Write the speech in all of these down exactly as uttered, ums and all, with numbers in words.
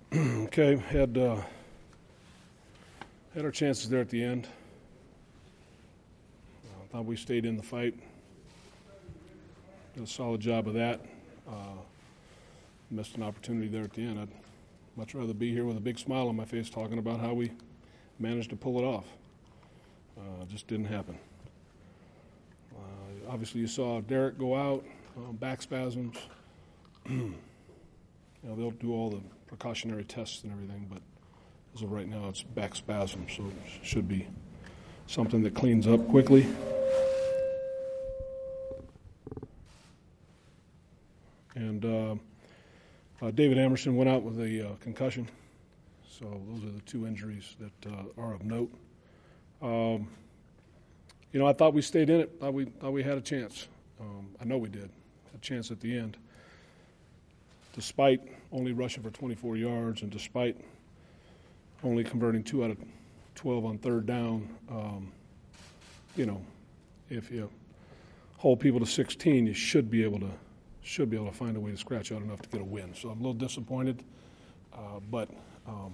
Okay, had uh, had our chances there at the end. I uh, thought we stayed in the fight. Did a solid job of that. Uh, missed an opportunity there at the end. I'd much rather be here with a big smile on my face talking about how we managed to pull it off. Uh, just didn't happen. Uh, obviously, you saw Derek go out, uh, back spasms. You know, they'll do all the precautionary tests and everything, but as of right now, it's back spasm, so it should be something that cleans up quickly. And uh, uh, David Amerson went out with a uh, concussion, so those are the two injuries that uh, are of note. Um, you know, I thought we stayed in it. Thought we thought we had a chance. Um, I know we did. A chance at the end. Despite only rushing for twenty-four yards and despite only converting two out of twelve on third down, um, you know, if you hold people to sixteen, you should be able to should be able to find a way to scratch out enough to get a win. So I'm a little disappointed, uh, but um,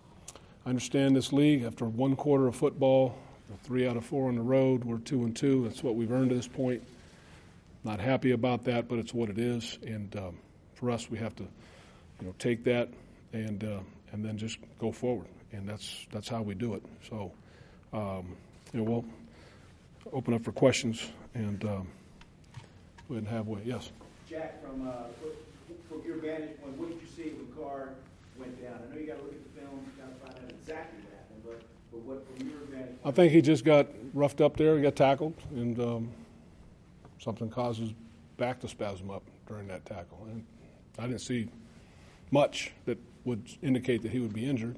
I understand this league. After one quarter of football, three out of four on the road, we're two and two. That's what we've earned to this point. Not happy about that, but it's what it is, and um, for us, we have to, you know, take that and uh, and then just go forward, and that's that's how we do it. So, um, you know, we'll open up for questions and um, go ahead and have way. Yes. Jack, from uh, from your vantage point, what did you see when Carr went down? I know you got to look at the film, you got to find out exactly what happened, but but what from your vantage point? I think he just got roughed up there. He got tackled, and um, something caused his back to spasm up during that tackle. And I didn't see much that would indicate that he would be injured,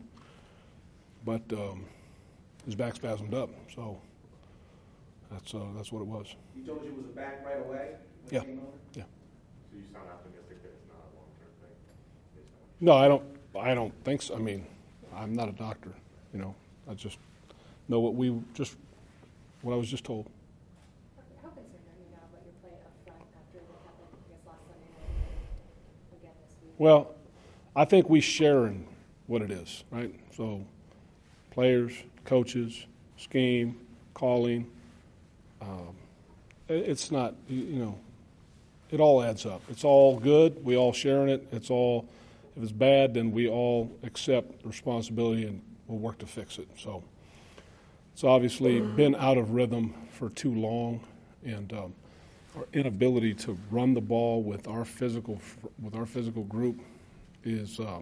but um, his back spasmed up, so that's uh, that's what it was. You told you it was a back right away when yeah. it came over? Yeah. So you sound optimistic that it's not a long-term thing? No, I don't. I don't think so. I mean, I'm not a doctor. You know, I just know what we just what I was just told. How concerned are you now about your play up front after what happened, I guess, last Sunday night again this week? Well, I think we share in what it is, right? So, players, coaches, scheme, calling. Um, it, it's not, you, you know, it all adds up. It's all good. We all share in it. It's all, if it's bad, then we all accept responsibility and we'll work to fix it. So, it's obviously been out of rhythm for too long, and um, our inability to run the ball with our physical with our physical group is um,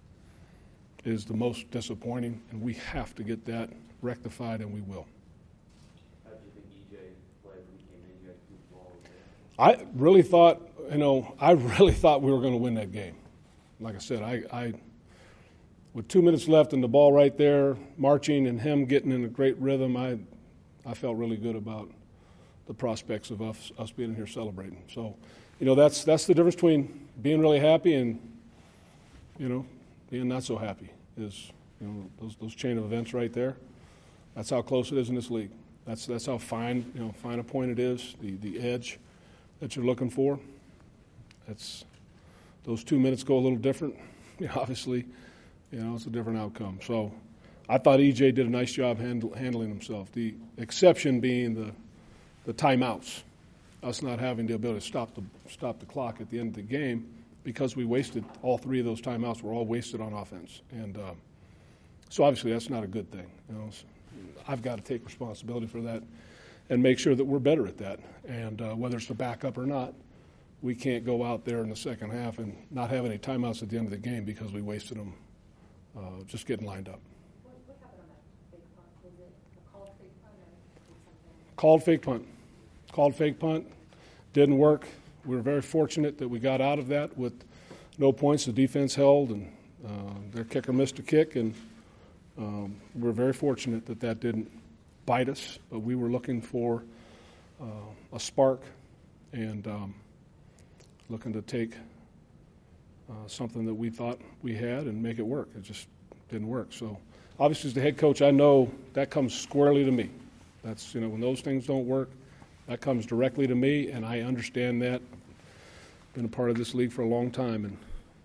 is the most disappointing, and we have to get that rectified, and we will. How did you think E J played when he came in? You had to move the ball over I there. really thought, you know, I really thought we were going to win that game. Like I said, I, I with two minutes left and the ball right there, marching and him getting in a great rhythm, I I felt really good about the prospects of us, us being in here celebrating. So, you know, that's that's the difference between being really happy and, you know, being not so happy is, you know, those those chain of events right there. That's how close it is in this league. That's that's how fine, you know, fine a point it is, the, the edge that you're looking for. That's those two minutes go a little different. You know, obviously, you know, it's a different outcome. So I thought E J did a nice job handle, handling himself. The exception being the the timeouts, us not having the ability to stop the stop the clock at the end of the game because we wasted all three of those timeouts were all wasted on offense, and uh, so obviously that's not a good thing. You know, so I've got to take responsibility for that and make sure that we're better at that. And uh, whether it's the backup or not, we can't go out there in the second half and not have any timeouts at the end of the game because we wasted them uh, just getting lined up. What, what happened on that fake punt? Was it a called fake punt or something? Called fake punt. Called fake punt. Didn't work. We were very fortunate that we got out of that with no points. The defense held, and uh, their kicker missed a kick, and um, we're very fortunate that that didn't bite us. But we were looking for uh, a spark and um, looking to take uh, something that we thought we had and make it work. It just didn't work. So obviously as the head coach, I know that comes squarely to me. That's, you know, when those things don't work, that comes directly to me, and I understand that. Been a part of this league for a long time, and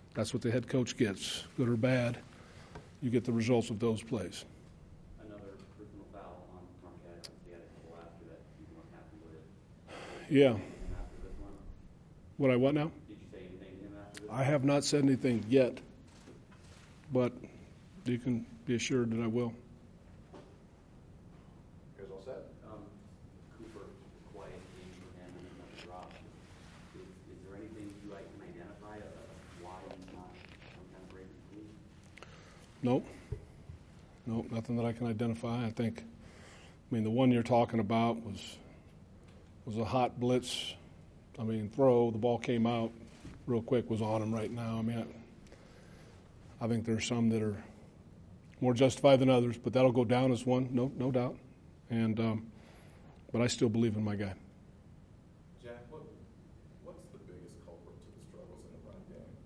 That's what the head coach gets, good or bad. You get the results of those plays. Another personal foul on Marquette. He had a couple after that. You weren't happy with it. Yeah. Did you say anything after this one? What I what now? Did you say anything to him after this? I have not said anything yet, but you can be assured that I will. You guys all set? Um, Cooper, quiet game for him and another drop. Is, is there anything you like can identify of why he's not some kind of breaking through? Nope. Nope, nothing that I can identify. I think, I mean, the one you're talking about was was a hot blitz. I mean, throw, the ball came out real quick, was on him right now. I mean, I, I think there's some that are more justified than others, but that'll go down as one, no, no doubt. And um, but I still believe in my guy. Jack, what, what's the biggest culprit to the struggles in the run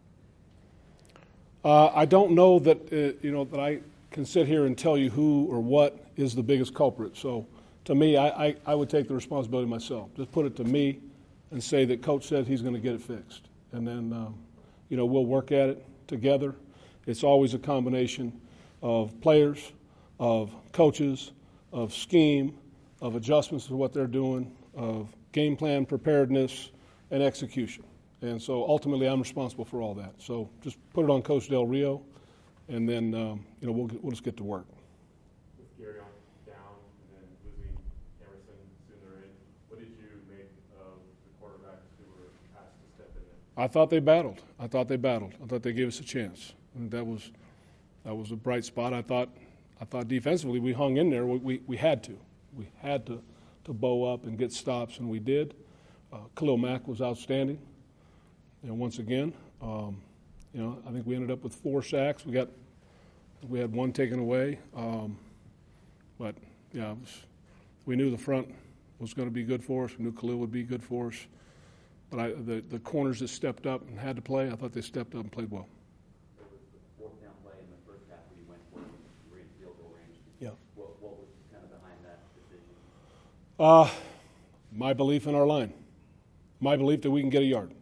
game? Uh, I don't know that uh, you know that I can sit here and tell you who or what is the biggest culprit. So, to me, I, I, I would take the responsibility myself. Just put it to me, and say that Coach said he's going to get it fixed, and then um, you know we'll work at it together. It's always a combination of players, of coaches, of scheme, of adjustments to what they're doing, of game plan preparedness, and execution. And so ultimately, I'm responsible for all that. So just put it on Coach Del Rio, and then um, you know we'll we'll just get to work. With Gary on down and then losing Emerson sooner in, what did you make of the quarterbacks who were asked to step in there? I thought they battled. I thought they battled. I thought they gave us a chance. And that was that was a bright spot. I thought I thought defensively we hung in there. We we, we had to. We had to to bow up and get stops, and we did. Uh, Khalil Mack was outstanding. And once again, um, you know, I think we ended up with four sacks. We got we had one taken away, um, but yeah, it was, we knew the front was going to be good for us. We knew Khalil would be good for us. But I, the the corners that stepped up and had to play, I thought they stepped up and played well. There was the fourth down play in the first half where you went for it, you were in field goal range. Yeah. What, what was kind of behind that decision? Uh, my belief in our line, my belief that we can get a yard,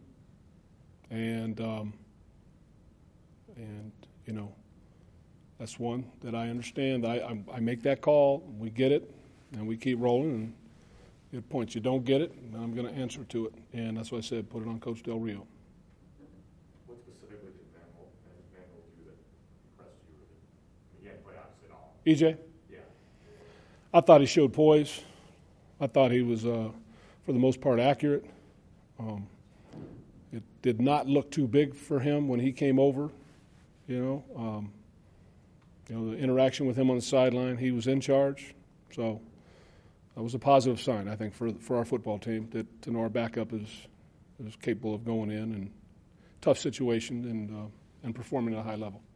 and um, and you know, that's one that I understand. I, I I make that call, we get it, and we keep rolling and get points. You don't get it, and I'm going to answer to it, and that's why I said put it on Coach Del Rio. What specifically did Manuel, Manuel do that impressed you? I mean, he hadn't played obviously at all. E J, Yeah. I thought he showed poise. I thought he was, uh, for the most part, accurate. Um, it did not look too big for him when he came over. You know, um, you know the interaction with him on the sideline, he was in charge. So that was a positive sign, I think, for for our football team that to know our backup is is capable of going in and tough situation and uh, and performing at a high level.